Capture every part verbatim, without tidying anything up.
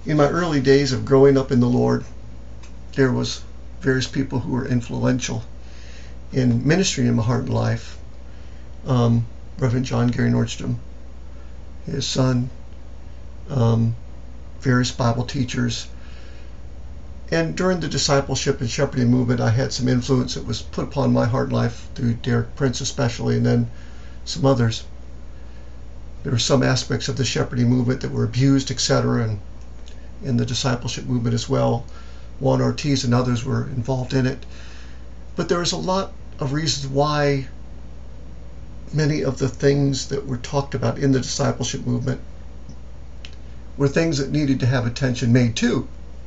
In my early days of growing up in the Lord, there was various people who were influential in ministry in my heart and life. Um, Reverend John Gary Nordstrom, his son, um, various Bible teachers. And during the discipleship and shepherding movement, I had some influence that was put upon my heart and life through Derek Prince especially, and then some others. There were some aspects of the shepherding movement that were abused, et cetera, and in the discipleship movement as well. Juan Ortiz and others were involved in it. But there was a lot of reasons why many of the things that were talked about in the discipleship movement were things that needed to have attention made to.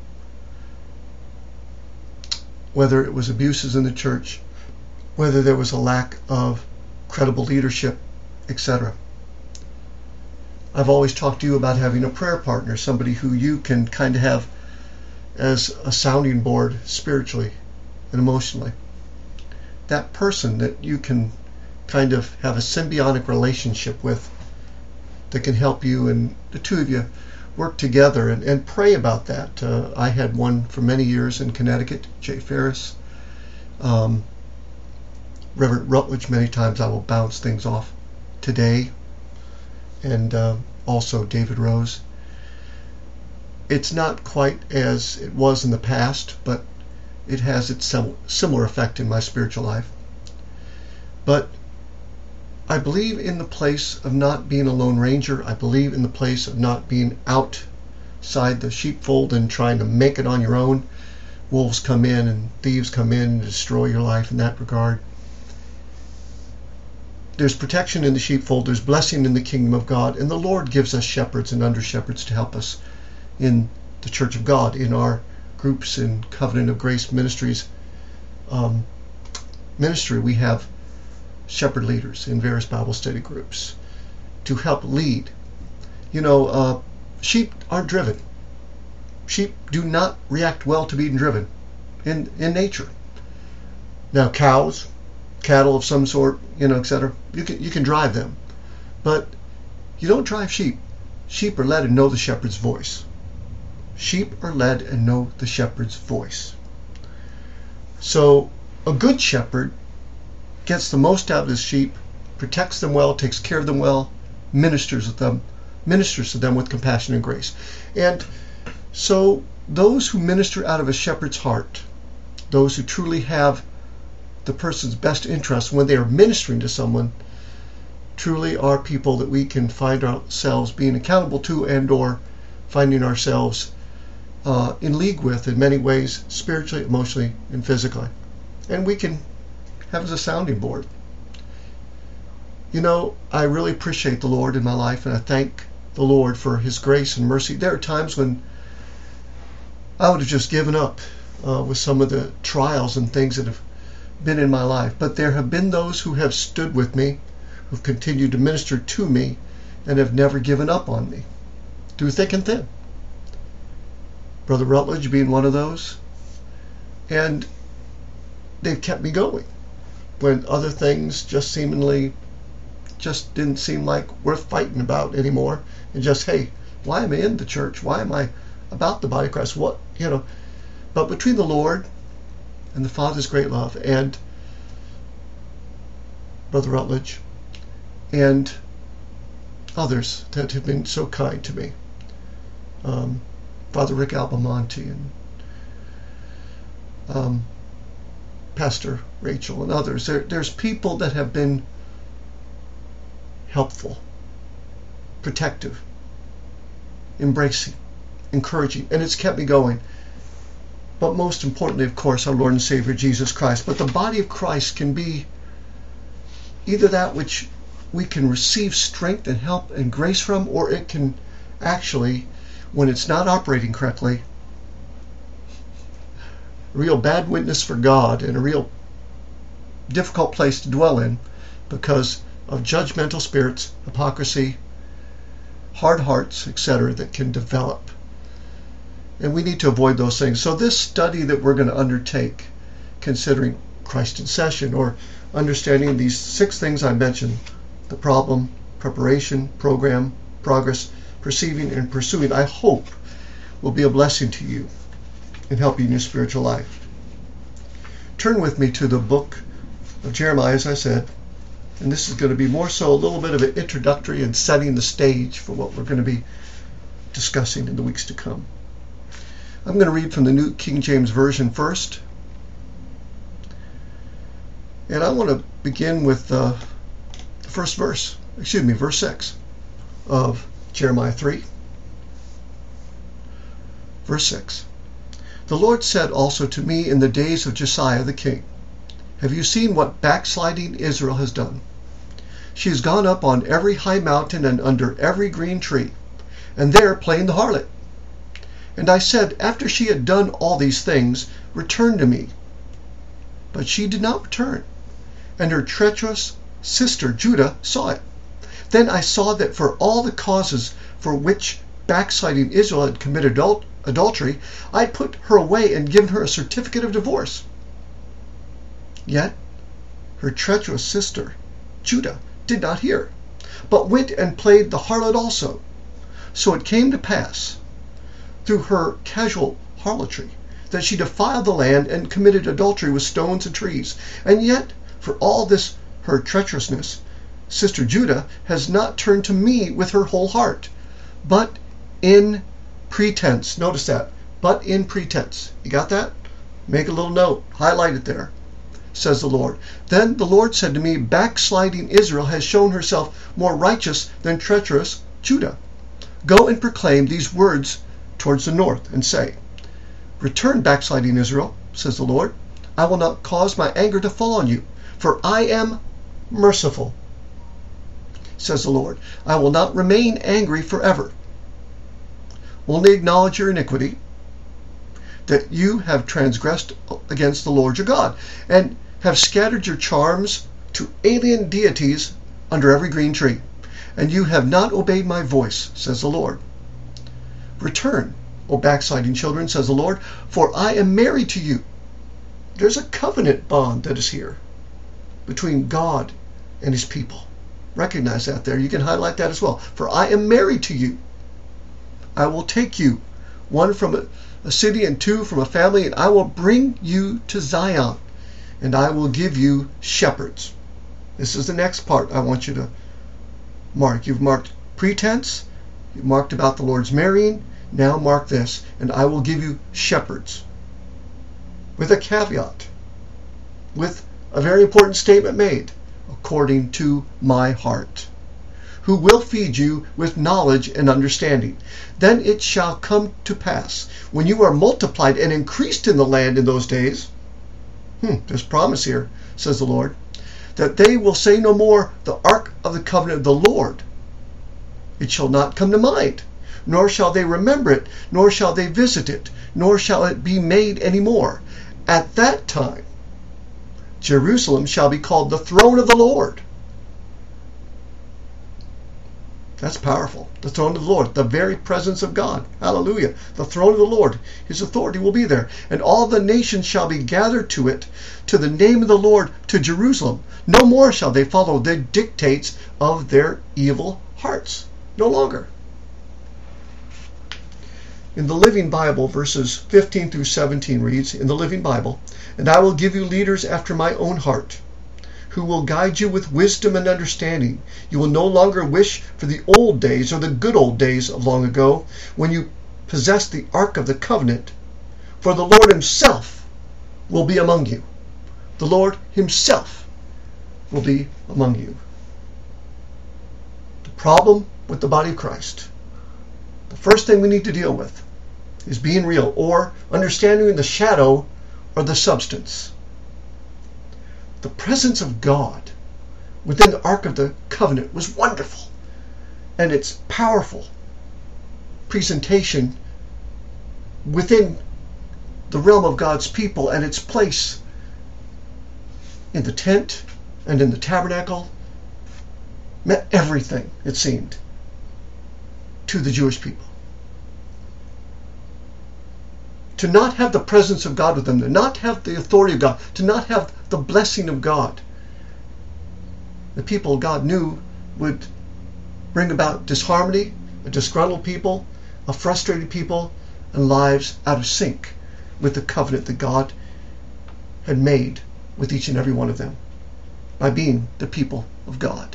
Whether it was abuses in the church, whether there was a lack of credible leadership, et cetera. I've always talked to you about having a prayer partner, somebody who you can kind of have as a sounding board spiritually and emotionally. That person that you can kind of have a symbiotic relationship with that can help you, and the two of you work together and, and pray about that. Uh, I had one for many years in Connecticut, Jay Ferris. Um, Reverend Rutledge, many times I will bounce things off today. And uh, also David Rose. It's not quite as it was in the past, but it has its sim- similar effect in my spiritual life. But I believe in the place of not being a lone ranger. I believe in the place of not being outside the sheepfold and trying to make it on your own. Wolves come in and thieves come in and destroy your life in that regard. There's protection in the sheepfold, there's blessing in the kingdom of God, and the Lord gives us shepherds and under shepherds to help us in the Church of God, in our groups in Covenant of Grace Ministries um, ministry. We have shepherd leaders in various Bible study groups to help lead. You know, uh, sheep aren't driven. Sheep do not react well to being driven in, in nature. Now cows, cattle of some sort, you know, et cetera. You can you can drive them, but you don't drive sheep. Sheep are led and know the shepherd's voice. Sheep are led and know the shepherd's voice. So a good shepherd gets the most out of his sheep, protects them well, takes care of them well, ministers with them, ministers to them with compassion and grace. And so those who minister out of a shepherd's heart, those who truly have the person's best interest when they are ministering to someone, truly are people that we can find ourselves being accountable to and or finding ourselves uh, in league with in many ways, spiritually, emotionally, and physically. And we can have as a sounding board. You know, I really appreciate the Lord in my life, and I thank the Lord for His grace and mercy. There are times when I would have just given up uh, with some of the trials and things that have been in my life, but there have been those who have stood with me, who've continued to minister to me, and have never given up on me through thick and thin. Brother Rutledge being one of those, and they've kept me going when other things just seemingly just didn't seem like worth fighting about anymore, and just, hey, why am I in the church? Why am I about the body of Christ? What, you know? But between the Lord and the Father's great love, and Brother Rutledge, and others that have been so kind to me, um, Father Rick Albamonte, and um, Pastor Rachel, and others, there, there's people that have been helpful, protective, embracing, encouraging, and it's kept me going. But most importantly, of course, our Lord and Savior Jesus Christ. But the body of Christ can be either that which we can receive strength and help and grace from, or it can actually, when it's not operating correctly, a real bad witness for God and a real difficult place to dwell in because of judgmental spirits, hypocrisy, hard hearts, et cetera that can develop. And we need to avoid those things. So this study that we're going to undertake, considering Christ in Session, or understanding these six things I mentioned, the problem, preparation, program, progress, perceiving, and pursuing, I hope will be a blessing to you and help you in your spiritual life. Turn with me to the book of Jeremiah, as I said, and this is going to be more so a little bit of an introductory and setting the stage for what we're going to be discussing in the weeks to come. I'm going to read from the New King James Version first. And I want to begin with uh, the first verse, excuse me, verse six of Jeremiah three. Verse six. The Lord said also to me in the days of Josiah the king, have you seen what backsliding Israel has done? She has gone up on every high mountain and under every green tree, and there playing the harlot. And I said, after she had done all these things, return to me. But she did not return, and her treacherous sister Judah saw it. Then I saw that for all the causes for which backsliding Israel had committed adul- adultery, I had put her away and given her a certificate of divorce. Yet her treacherous sister Judah did not hear, but went and played the harlot also. So it came to pass, through her casual harlotry, that she defiled the land and committed adultery with stones and trees. And yet, for all this her treacherousness, sister Judah has not turned to me with her whole heart, but in pretense. Notice that. But in pretense. You got that? Make a little note. Highlight it there. Says the Lord. Then the Lord said to me, backsliding Israel has shown herself more righteous than treacherous Judah. Go and proclaim these words towards the north, and say, return, backsliding Israel, says the Lord. I will not cause my anger to fall on you, for I am merciful, says the Lord. I will not remain angry forever. Only acknowledge your iniquity, that you have transgressed against the Lord your God, and have scattered your charms to alien deities under every green tree, and you have not obeyed my voice, says the Lord. Return, O backsliding children, says the Lord, for I am married to you. There's a covenant bond that is here between God and his people. Recognize that there. You can highlight that as well. For I am married to you. I will take you, one from a, a city and two from a family, and I will bring you to Zion, and I will give you shepherds. This is the next part I want you to mark. You've marked pretense. You've marked about the Lord's marrying. Now mark this, and I will give you shepherds. With a caveat, with a very important statement made, according to my heart, who will feed you with knowledge and understanding. Then it shall come to pass, when you are multiplied and increased in the land in those days, hmm, there's promise here, says the Lord, that they will say no more, the ark of the covenant of the Lord. It shall not come to mind, nor shall they remember it, nor shall they visit it, nor shall it be made any more. At that time, Jerusalem shall be called the throne of the Lord. That's powerful. The throne of the Lord, the very presence of God. Hallelujah. The throne of the Lord, his authority will be there. And all the nations shall be gathered to it, to the name of the Lord, to Jerusalem. No more shall they follow the dictates of their evil hearts. No longer. In the Living Bible, verses fifteen through seventeen reads, in the Living Bible, and I will give you leaders after my own heart, who will guide you with wisdom and understanding. You will no longer wish for the old days or the good old days of long ago, when you possessed the Ark of the Covenant, for the Lord himself will be among you. The Lord himself will be among you. The problem with the body of Christ, the first thing we need to deal with, is being real, or understanding the shadow or the substance. The presence of God within the Ark of the Covenant was wonderful, and its powerful presentation within the realm of God's people and its place in the tent and in the tabernacle meant everything, it seemed, to the Jewish people. To not have the presence of God with them, to not have the authority of God, to not have the blessing of God, the people God knew would bring about disharmony, a disgruntled people, a frustrated people, and lives out of sync with the covenant that God had made with each and every one of them by being the people of God.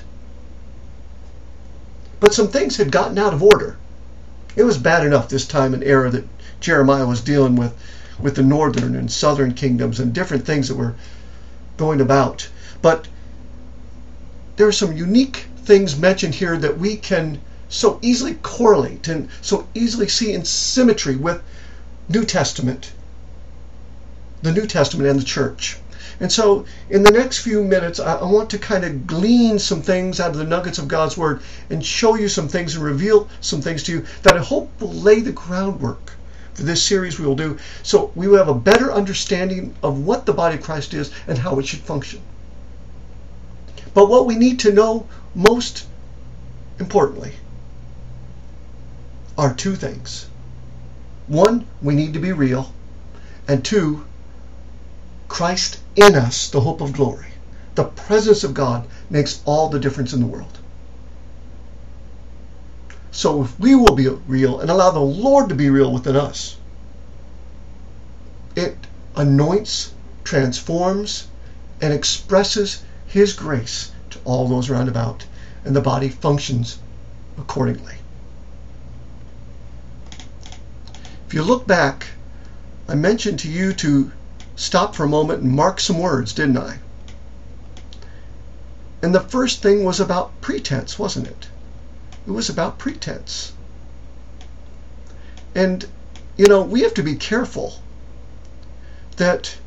But some things had gotten out of order. It was bad enough this time and era that Jeremiah was dealing with, with the northern and southern kingdoms and different things that were going about. But there are some unique things mentioned here that we can so easily correlate and so easily see in symmetry with New Testament, the New Testament and the church. And so in the next few minutes, I, I want to kind of glean some things out of the nuggets of God's Word and show you some things and reveal some things to you that I hope will lay the groundwork for this series we will do, so we will have a better understanding of what the body of Christ is and how it should function. But what we need to know most importantly are two things. One, we need to be real. And two, Christ in us, the hope of glory. The presence of God makes all the difference in the world. So if we will be real and allow the Lord to be real within us, it anoints, transforms, and expresses His grace to all those around about, and the body functions accordingly. If you look back, I mentioned to you to stop for a moment and mark some words, didn't I? And the first thing was about pretense, wasn't it? It was about pretense. And, you know, we have to be careful that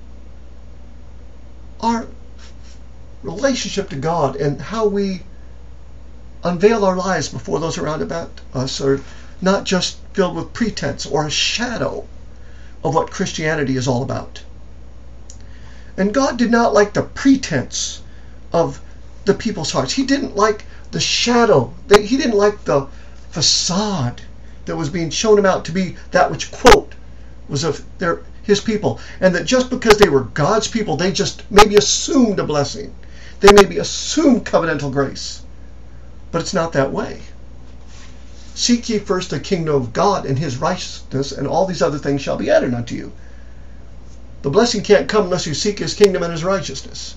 our relationship to God and how we unveil our lives before those around about us are not just filled with pretense or a shadow of what Christianity is all about. And God did not like the pretense of the people's hearts. He didn't like the shadow. He didn't like the facade that was being shown about to be that which, quote, was of their His people. And that just because they were God's people, they just maybe assumed a blessing. They maybe assumed covenantal grace. But it's not that way. Seek ye first the kingdom of God and His righteousness, and all these other things shall be added unto you. The blessing can't come unless you seek His kingdom and His righteousness.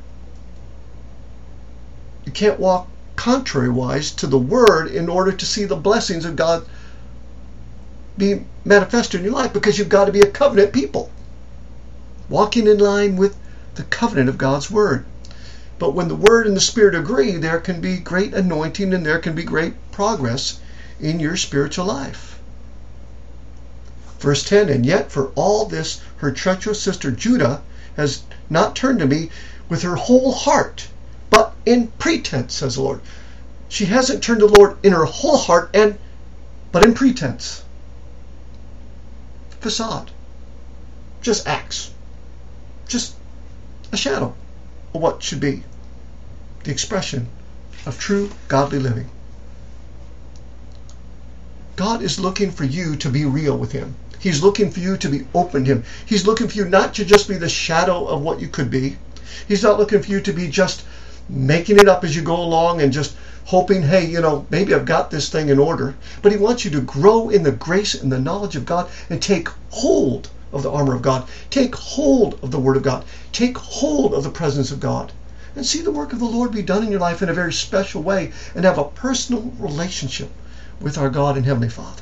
You can't walk contrary-wise to the Word in order to see the blessings of God be manifested in your life, because you've got to be a covenant people, walking in line with the covenant of God's Word. But when the Word and the Spirit agree, there can be great anointing and there can be great progress in your spiritual life. Verse ten, and yet for all this her treacherous sister Judah has not turned to me with her whole heart, but in pretense, says the Lord. She hasn't turned to the Lord in her whole heart, and but in pretense. Facade. Just acts. Just a shadow of what should be the expression of true godly living. God is looking for you to be real with Him. He's looking for you to be open to Him. He's looking for you not to just be the shadow of what you could be. He's not looking for you to be just making it up as you go along and just hoping, hey, you know, maybe I've got this thing in order. But He wants you to grow in the grace and the knowledge of God and take hold of the armor of God. Take hold of the Word of God. Take hold of the presence of God. And see the work of the Lord be done in your life in a very special way, and have a personal relationship with our God and Heavenly Father.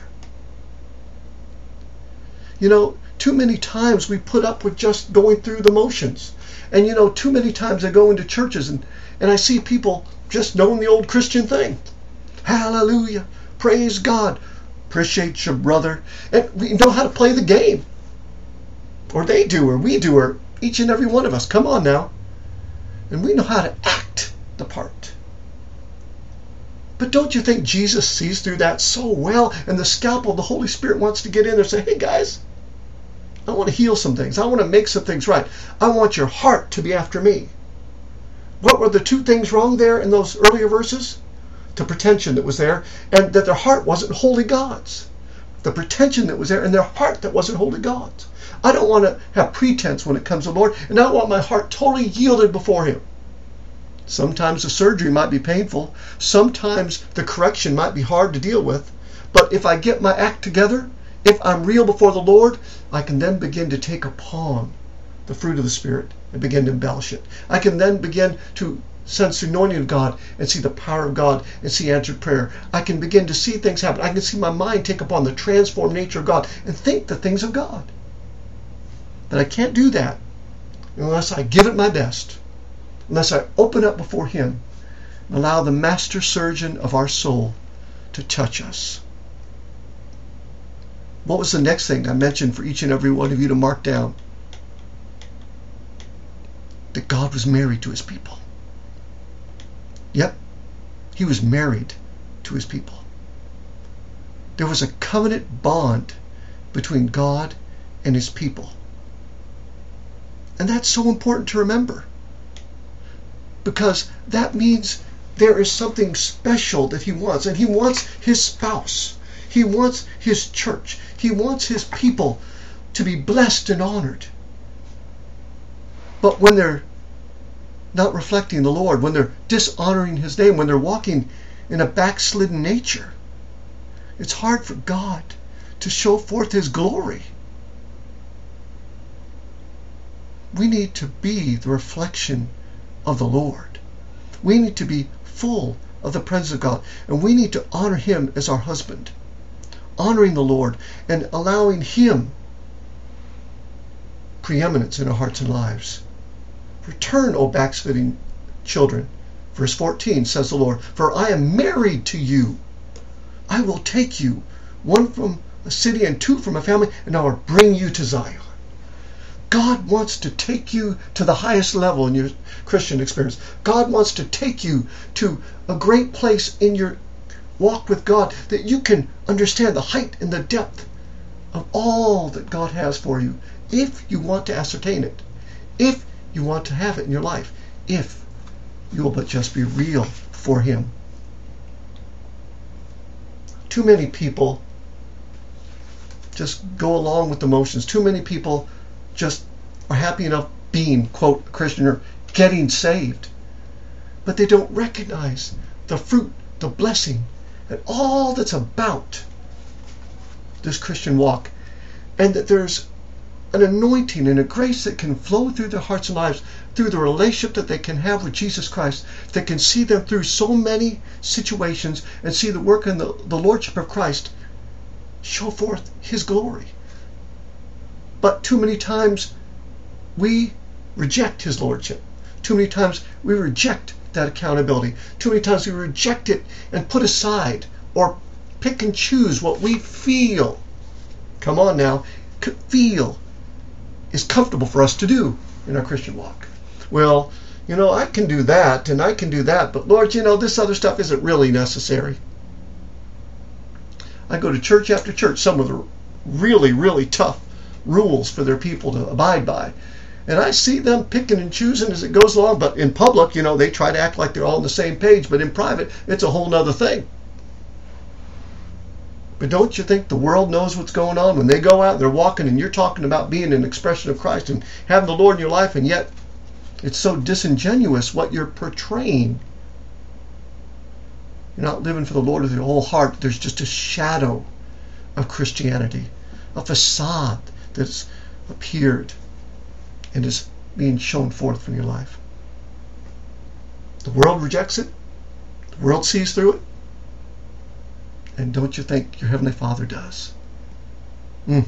You know, too many times we put up with just going through the motions. And you know, too many times I go into churches and, and I see people just knowing the old Christian thing. Hallelujah. Praise God. Appreciate your brother. And we know how to play the game. Or they do, or we do, or each and every one of us. Come on now. And we know how to act the part. But don't you think Jesus sees through that so well, and the scalpel of the Holy Spirit wants to get in there and say, hey guys, I want to heal some things. I want to make some things right. I want your heart to be after me. What were the two things wrong there in those earlier verses? The pretension that was there, and that their heart wasn't wholly God's. The pretension that was there, and their heart that wasn't wholly God's. I don't want to have pretense when it comes to the Lord, and I want my heart totally yielded before Him. Sometimes the surgery might be painful. Sometimes the correction might be hard to deal with. But if I get my act together If I'm real before the Lord, I can then begin to take upon the fruit of the Spirit and begin to embellish it. I can then begin to sense the anointing of God and see the power of God and see answered prayer. I can begin to see things happen. I can see my mind take upon the transformed nature of God and think the things of God. But I can't do that unless I give it my best, unless I open up before Him and allow the master surgeon of our soul to touch us. What was the next thing I mentioned for each and every one of you to mark down? That God was married to His people. Yep, He was married to His people. There was a covenant bond between God and His people. And that's so important to remember, because that means there is something special that He wants, and He wants His spouse. He wants His church. He wants His people to be blessed and honored. But when they're not reflecting the Lord, when they're dishonoring His name, when they're walking in a backslidden nature, it's hard for God to show forth His glory. We need to be the reflection of the Lord. We need to be full of the presence of God, and we need to honor Him as our husband, honoring the Lord and allowing Him preeminence in our hearts and lives. Return, O backsliding children. Verse fourteen says the Lord, for I am married to you. I will take you, one from a city and two from a family, and I will bring you to Zion. God wants to take you to the highest level in your Christian experience. God wants to take you to a great place in your walk with God, that you can understand the height and the depth of all that God has for you, if you want to ascertain it, if you want to have it in your life, if you will but just be real for Him. Too many people just go along with the motions. Too many people just are happy enough being, quote, a Christian or getting saved. But they don't recognize the fruit, the blessing, and all that's about this Christian walk. And that there's an anointing and a grace that can flow through their hearts and lives, through the relationship that they can have with Jesus Christ, that can see them through so many situations and see the work and the, the Lordship of Christ show forth His glory. But too many times we reject His Lordship. Too many times we reject that accountability. Too many times we reject it and put aside or pick and choose what we feel, come on now, feel is comfortable for us to do in our Christian walk. Well, you know, I can do that and I can do that, but Lord, you know, this other stuff isn't really necessary. I go to church after church, some of the really, really tough rules for their people to abide by. And I see them picking and choosing as it goes along, but in public, you know, they try to act like they're all on the same page, but in private, it's a whole nother thing. But don't you think the world knows what's going on when they go out and they're walking and you're talking about being an expression of Christ and having the Lord in your life, and yet it's so disingenuous what you're portraying. You're not living for the Lord with your whole heart. There's just a shadow of Christianity, a facade that's appeared and is being shown forth from your life. The world rejects it. The world sees through it. And don't you think your Heavenly Father does? Mm.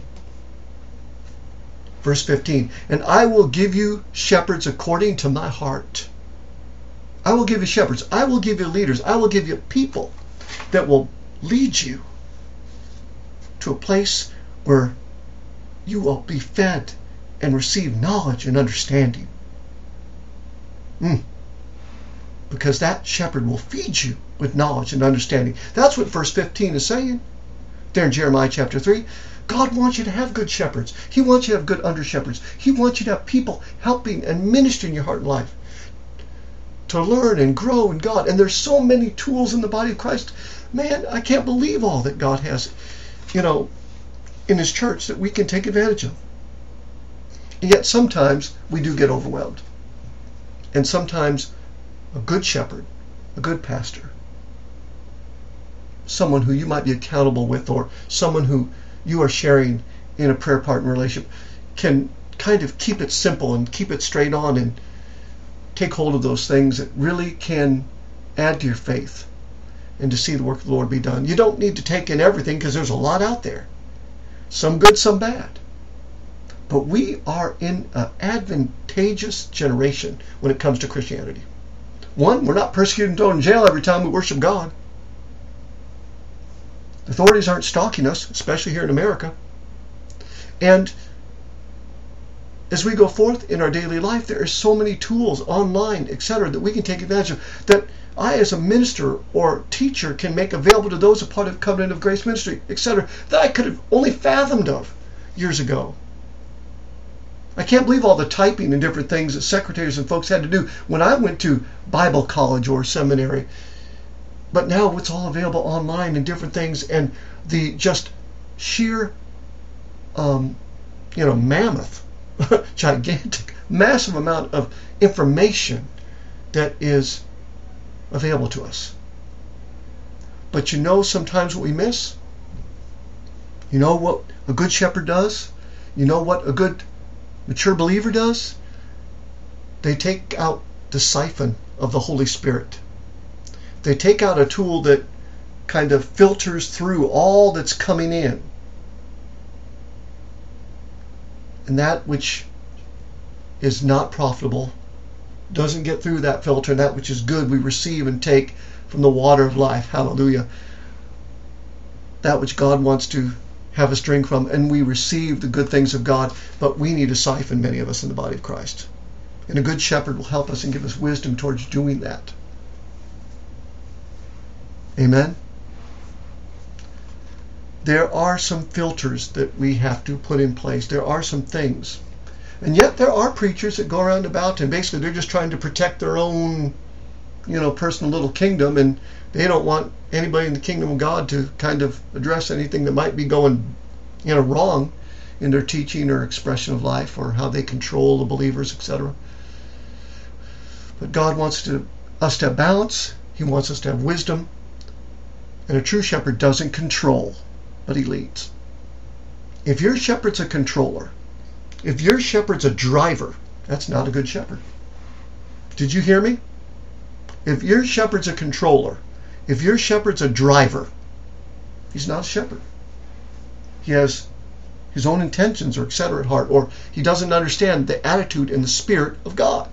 Verse fifteen, and I will give you shepherds according to my heart. I will give you shepherds. I will give you leaders. I will give you people that will lead you to a place where you will be fed and receive knowledge and understanding. Mm. Because that shepherd will feed you with knowledge and understanding. That's what verse fifteen is saying. There in Jeremiah chapter three. God wants you to have good shepherds. He wants you to have good under shepherds. He wants you to have people helping and ministering your heart and life to learn and grow in God. And there's so many tools in the body of Christ. Man, I can't believe all that God has, you know, in His church that we can take advantage of. And yet sometimes we do get overwhelmed. And sometimes a good shepherd, a good pastor, someone who you might be accountable with, or someone who you are sharing in a prayer partner relationship can kind of keep it simple and keep it straight on and take hold of those things that really can add to your faith and to see the work of the Lord be done. You don't need to take in everything because there's a lot out there. Some good, some bad. But we are in an advantageous generation when it comes to Christianity. One, we're not persecuted and thrown in jail every time we worship God. The authorities aren't stalking us, especially here in America. And as we go forth in our daily life, there are so many tools online, et cetera, that we can take advantage of, that I, as a minister or teacher, can make available to those a part of Covenant of Grace Ministry, et cetera, that I could have only fathomed of years ago. I can't believe all the typing and different things that secretaries and folks had to do when I went to Bible college or seminary. But now it's all available online and different things, and the just sheer, um, you know, mammoth, gigantic, massive amount of information that is available to us. But you know sometimes what we miss? You know what a good shepherd does? You know what a good mature believer does? They take out the siphon of the Holy Spirit. They take out a tool that kind of filters through all that's coming in. And that which is not profitable doesn't get through that filter, and that which is good we receive and take from the water of life. Hallelujah. That which God wants to have us drink from, and we receive the good things of God, but we need a siphon, many of us in the body of Christ. And a good shepherd will help us and give us wisdom towards doing that. Amen? There are some filters that we have to put in place. There are some things. And yet there are preachers that go around about and basically they're just trying to protect their own, you know, personal little kingdom, and they don't want anybody in the kingdom of God to kind of address anything that might be going, you know, wrong in their teaching or expression of life or how they control the believers, et cetera. But God wants to, us to have balance. He wants us to have wisdom. And a true shepherd doesn't control, but he leads. If your shepherd's a controller, if your shepherd's a driver, that's not a good shepherd. Did you hear me? If your shepherd's a controller, if your shepherd's a driver, he's not a shepherd. He has his own intentions or et cetera at heart, or he doesn't understand the attitude and the spirit of God.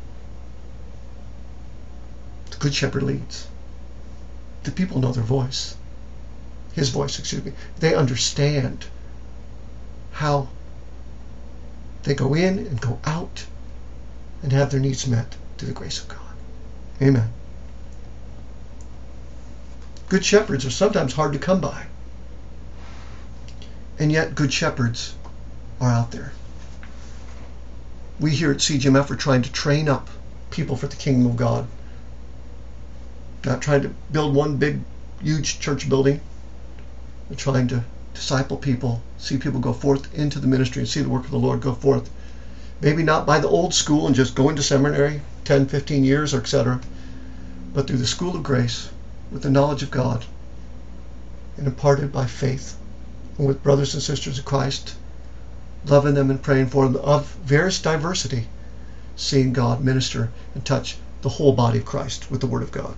The good shepherd leads. The people know their voice. His voice, excuse me. They understand how they go in and go out and have their needs met through the grace of God. Amen. Good shepherds are sometimes hard to come by. And yet good shepherds are out there. We here at C G M F are trying to train up people for the kingdom of God. Not trying to build one big, huge church building. We're trying to disciple people, see people go forth into the ministry and see the work of the Lord go forth. Maybe not by the old school and just going to seminary ten, fifteen years or et cetera, but through the school of grace with the knowledge of God and imparted by faith and with brothers and sisters of Christ, loving them and praying for them of various diversity, seeing God minister and touch the whole body of Christ with the Word of God.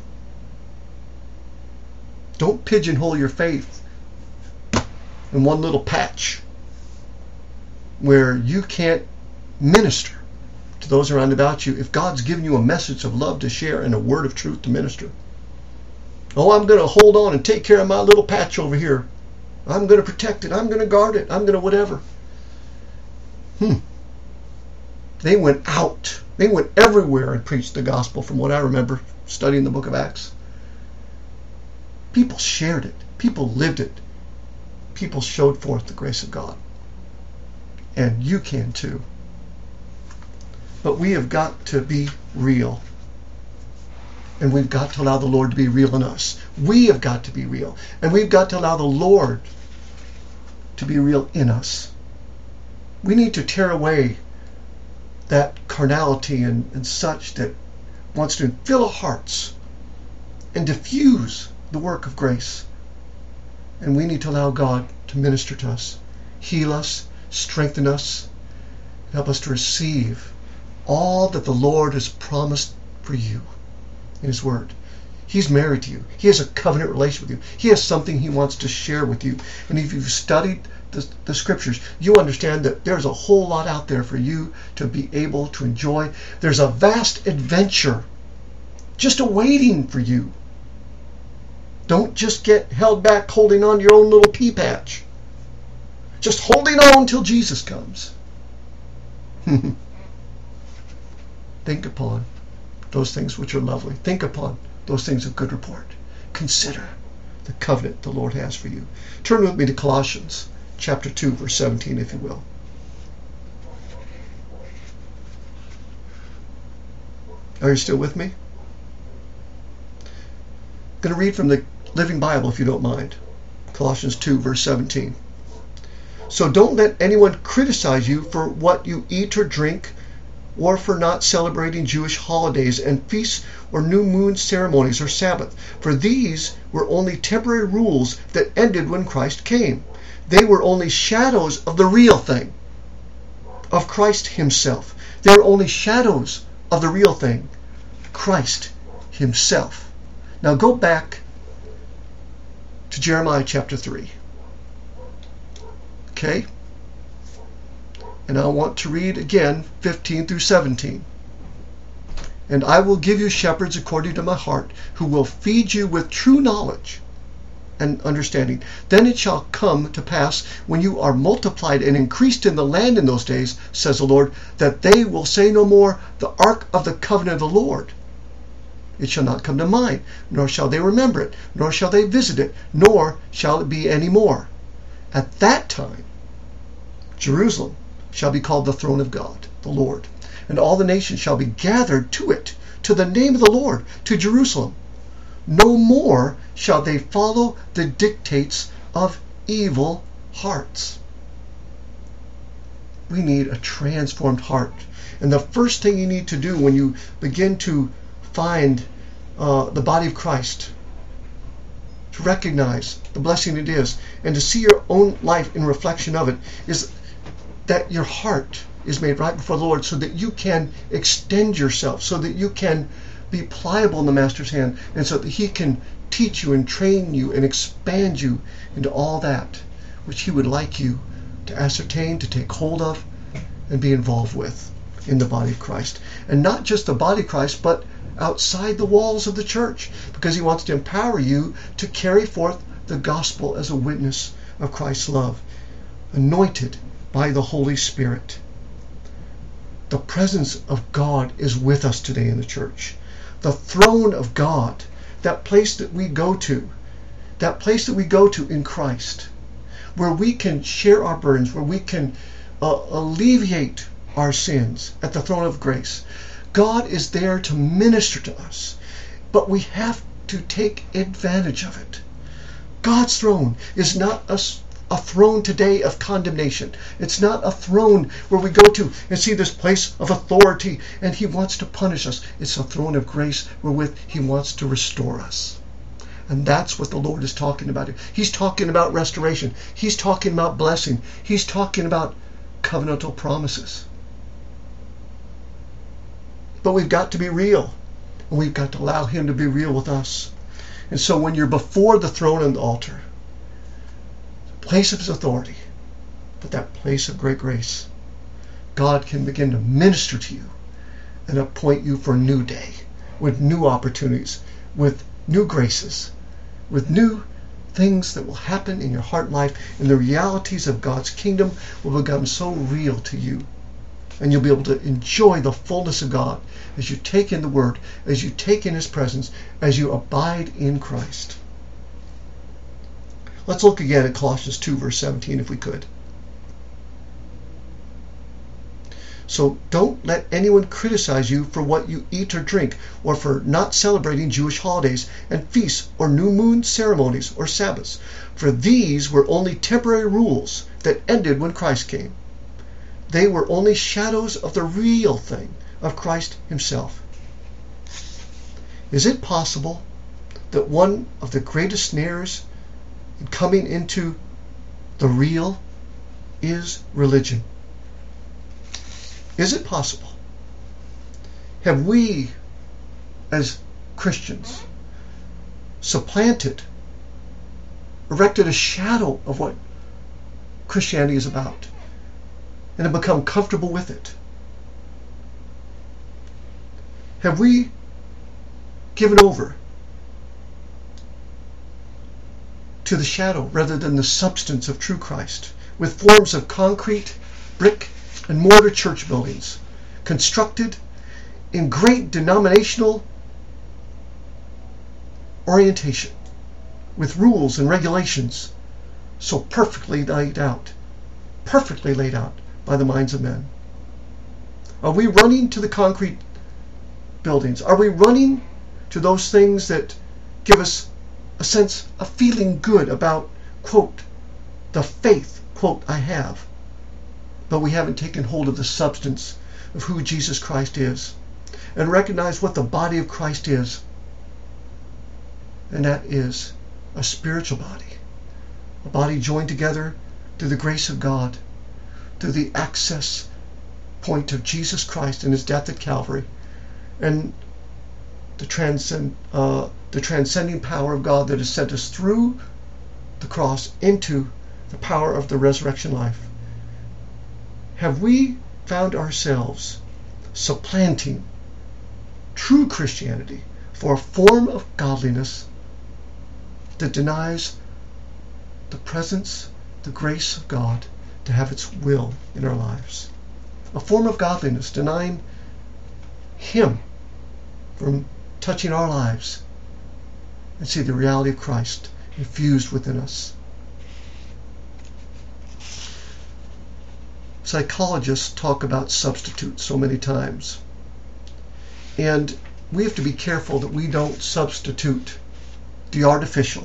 Don't pigeonhole your faith in one little patch where you can't minister to those around about you if God's given you a message of love to share and a word of truth to minister. Oh, I'm going to hold on and take care of my little patch over here. I'm going to protect it. I'm going to guard it. I'm going to whatever. Hmm. They went out. They went everywhere and preached the gospel from what I remember studying the book of Acts. People shared it. People lived it. People showed forth the grace of God. And you can too. But we have got to be real. And we've got to allow the Lord to be real in us. We have got to be real. And we've got to allow the Lord to be real in us. We need to tear away that carnality and, and such that wants to fill our hearts and diffuse the work of grace. And we need to allow God to minister to us, heal us, strengthen us, help us to receive all that the Lord has promised for you in His Word. He's married to you. He has a covenant relationship with you. He has something He wants to share with you. And if you've studied the, the Scriptures, you understand that there's a whole lot out there for you to be able to enjoy. There's a vast adventure just awaiting for you. Don't just get held back holding on to your own little pea patch. Just holding on till Jesus comes. Think upon those things which are lovely. Think upon those things of good report. Consider the covenant the Lord has for you. Turn with me to Colossians chapter two, verse seventeen, if you will. Are you still with me? I'm going to read from the Living Bible, if you don't mind. Colossians two, verse seventeen. So don't let anyone criticize you for what you eat or drink, or for not celebrating Jewish holidays and feasts or new moon ceremonies or Sabbath. For these were only temporary rules that ended when Christ came. They were only shadows of the real thing, of Christ Himself. They were only shadows of the real thing, Christ Himself. Now go back to Jeremiah chapter three. Okay? And I want to read again fifteen through seventeen. And I will give you shepherds according to my heart, who will feed you with true knowledge and understanding. Then it shall come to pass, when you are multiplied and increased in the land in those days, says the Lord, that they will say no more, the ark of the covenant of the Lord. It shall not come to mind, nor shall they remember it, nor shall they visit it, nor shall it be any more. At that time, Jerusalem shall be called the throne of God, the Lord, and all the nations shall be gathered to it, to the name of the Lord, to Jerusalem. No more shall they follow the dictates of evil hearts. We need a transformed heart. And the first thing you need to do when you begin to find uh, the body of Christ, to recognize the blessing it is, and to see your own life in reflection of it, is that your heart is made right before the Lord, so that you can extend yourself, so that you can be pliable in the Master's hand, and so that He can teach you and train you and expand you into all that which He would like you to ascertain, to take hold of, and be involved with in the body of Christ. And not just the body of Christ, but outside the walls of the church, because He wants to empower you to carry forth the gospel as a witness of Christ's love, anointed by the Holy Spirit. The presence of God is with us today in the church. The throne of God, that place that we go to, that place that we go to in Christ, where we can share our burdens, where we can uh, alleviate our sins at the throne of grace. God is there to minister to us, but we have to take advantage of it. God's throne is not a, a throne today of condemnation. It's not a throne where we go to and see this place of authority and He wants to punish us. It's a throne of grace wherewith He wants to restore us. And that's what the Lord is talking about here. He's talking about restoration. He's talking about blessing. He's talking about covenantal promises. But we've got to be real. And we've got to allow Him to be real with us. And so when you're before the throne and the altar, the place of His authority, but that place of great grace, God can begin to minister to you and appoint you for a new day, with new opportunities, with new graces, with new things that will happen in your heart and life, and the realities of God's kingdom will become so real to you. And you'll be able to enjoy the fullness of God as you take in the Word, as you take in His presence, as you abide in Christ. Let's look again at Colossians two, verse seventeen, if we could. So don't let anyone criticize you for what you eat or drink, or for not celebrating Jewish holidays and feasts or new moon ceremonies or Sabbaths. For these were only temporary rules that ended when Christ came. They were only shadows of the real thing, of Christ Himself. Is it possible that one of the greatest snares and coming into the real is religion. Is it possible? Have we, as Christians, supplanted, erected a shadow of what Christianity is about, and have become comfortable with it? Have we given over to the shadow rather than the substance of true Christ, with forms of concrete, brick, and mortar church buildings constructed in great denominational orientation, with rules and regulations so perfectly laid out, perfectly laid out by the minds of men? Are we running to the concrete buildings? Are we running to those things that give us a sense of feeling good about, quote, the faith, quote, I have, but we haven't taken hold of the substance of who Jesus Christ is and recognize what the body of Christ is? And that is a spiritual body, a body joined together through the grace of God, through the access point of Jesus Christ and his death at Calvary, and the transcend, uh, the transcending power of God that has sent us through the cross into the power of the resurrection life. Have we found ourselves supplanting true Christianity for a form of godliness that denies the presence, the grace of God to have its will in our lives? A form of godliness denying him from touching our lives and see the reality of Christ infused within us. Psychologists talk about substitutes so many times, and we have to be careful that we don't substitute the artificial,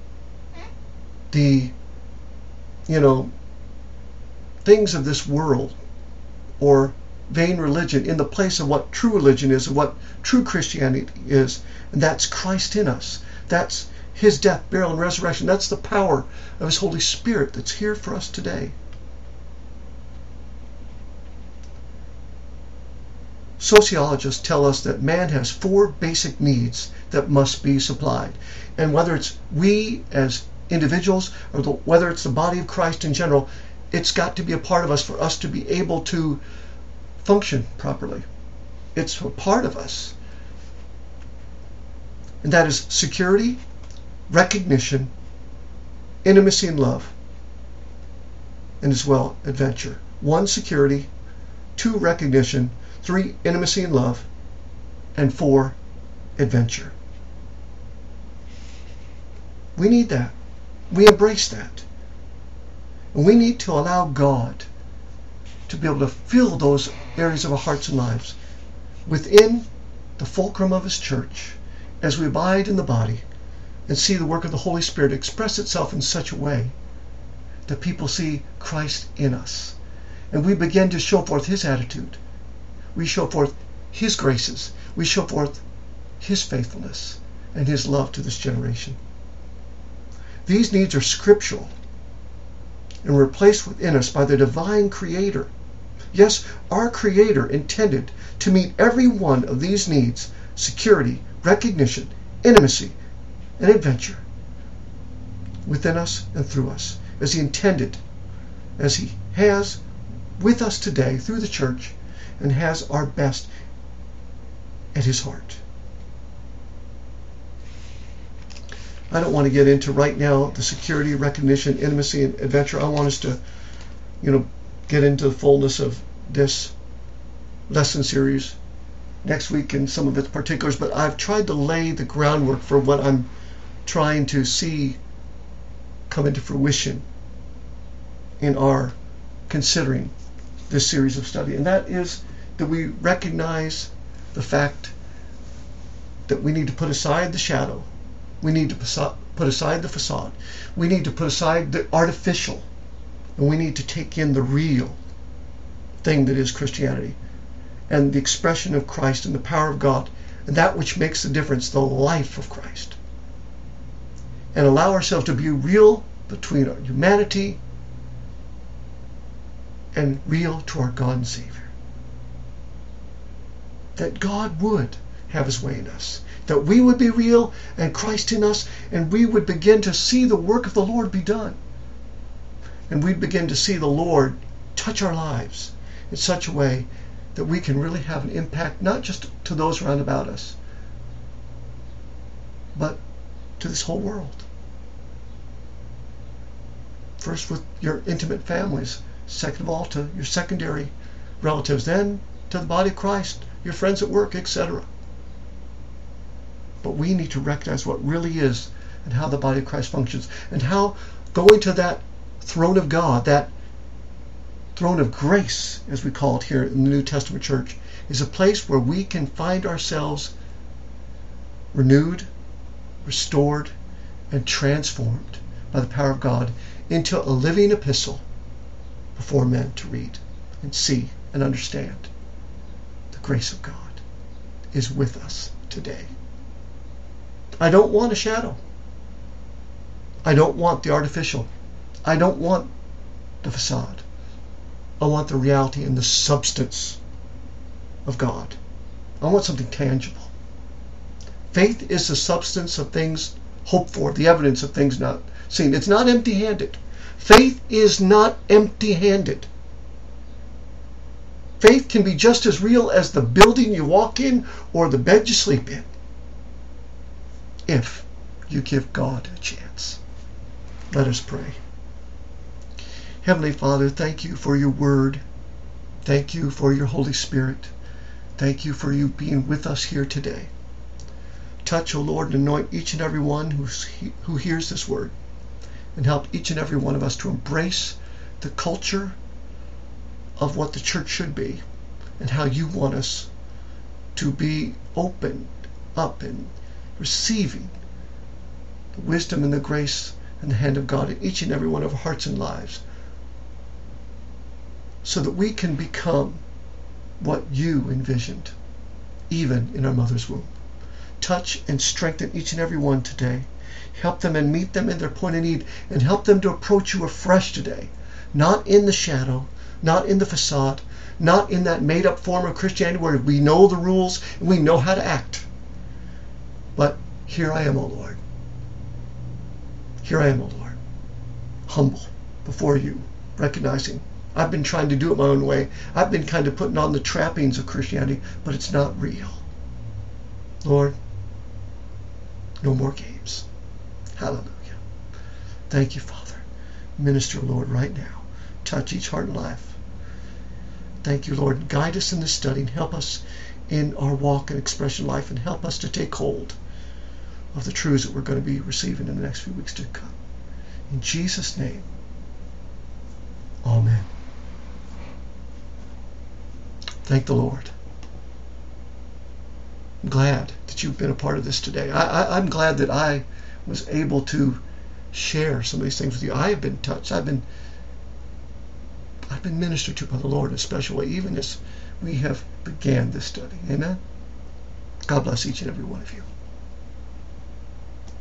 the, you know, things of this world or vain religion in the place of what true religion is and what true Christianity is, and that's Christ in us. That's his death, burial, and resurrection. That's the power of his Holy Spirit that's here for us today. Sociologists tell us that man has four basic needs that must be supplied. And whether it's we as individuals or the, whether it's the body of Christ in general, it's got to be a part of us for us to be able to function properly. It's a part of us. And that is security, recognition, intimacy and love, and as well adventure. One, security. Two, recognition. Three, intimacy and love. And four, adventure. We need that. We embrace that. And we need to allow God to be able to fill those areas of our hearts and lives within the fulcrum of his church as we abide in the body and see the work of the Holy Spirit express itself in such a way that people see Christ in us. And we begin to show forth his attitude. We show forth his graces. We show forth his faithfulness and his love to this generation. These needs are scriptural and were placed within us by the divine Creator. Yes, our Creator intended to meet every one of these needs: security, recognition, intimacy, and adventure within us and through us, as he intended, as he has with us today through the church, and has our best at his heart. I don't want to get into right now the security, recognition, intimacy, and adventure. I want us to, you know, get into the fullness of this lesson series next week in some of its particulars, but I've tried to lay the groundwork for what I'm trying to see come into fruition in our considering this series of study. And that is that we recognize the fact that we need to put aside the shadow. We need to put aside the facade. We need to put aside the artificial. And we need to take in the real thing that is Christianity and the expression of Christ and the power of God and that which makes the difference, the life of Christ. and allow ourselves to be real between our humanity and real to our God and Savior. That God would have his way in us. That we would be real and Christ in us, and we would begin to see the work of the Lord be done. And we'd begin to see the Lord touch our lives in such a way that we can really have an impact, not just to those around about us, but to this whole world. First with your intimate families, second of all to your secondary relatives, then to the body of Christ, your friends at work, et cetera. But we need to recognize what really is and how the body of Christ functions, and how going to that throne of God, that throne of grace, as we call it here in the New Testament church, is a place where we can find ourselves renewed, restored, and transformed by the power of God into a living epistle before men to read and see and understand. The grace of God is with us today. I don't want a shadow. I don't want the artificial. I don't want the facade. I want the reality and the substance of God. I want something tangible. Faith is the substance of things hoped for, the evidence of things not seen. It's not empty-handed. Faith is not empty-handed. Faith can be just as real as the building you walk in or the bed you sleep in, if you give God a chance. Let us pray. Heavenly Father, thank you for your word. Thank you for your Holy Spirit. Thank you for you being with us here today. Touch, O Lord, and anoint each and every one who's, who hears this word, and help each and every one of us to embrace the culture of what the church should be and how you want us to be opened up and receiving the wisdom and the grace and the hand of God in each and every one of our hearts and lives, so that we can become what you envisioned, even in our mother's womb. Touch and strengthen each and every one today. Help them and meet them in their point of need, and help them to approach you afresh today, not in the shadow, not in the facade, not in that made-up form of Christianity where we know the rules and we know how to act. But here I am, O Lord. Here I am, O Lord, humble before you, recognizing I've been trying to do it my own way. I've been kind of putting on the trappings of Christianity, but it's not real. Lord, no more games. Hallelujah. Thank you, Father. Minister, Lord, right now. Touch each heart and life. Thank you, Lord. Guide us in this study and help us in our walk and expression life, and help us to take hold of the truths that we're going to be receiving in the next few weeks to come. In Jesus' name, amen. Thank the Lord. I'm glad that you've been a part of this today. I, I, I'm glad that I was able to share some of these things with you. I have been touched. I've been I've been ministered to by the Lord in a special way, even as we have began this study. Amen. God bless each and every one of you.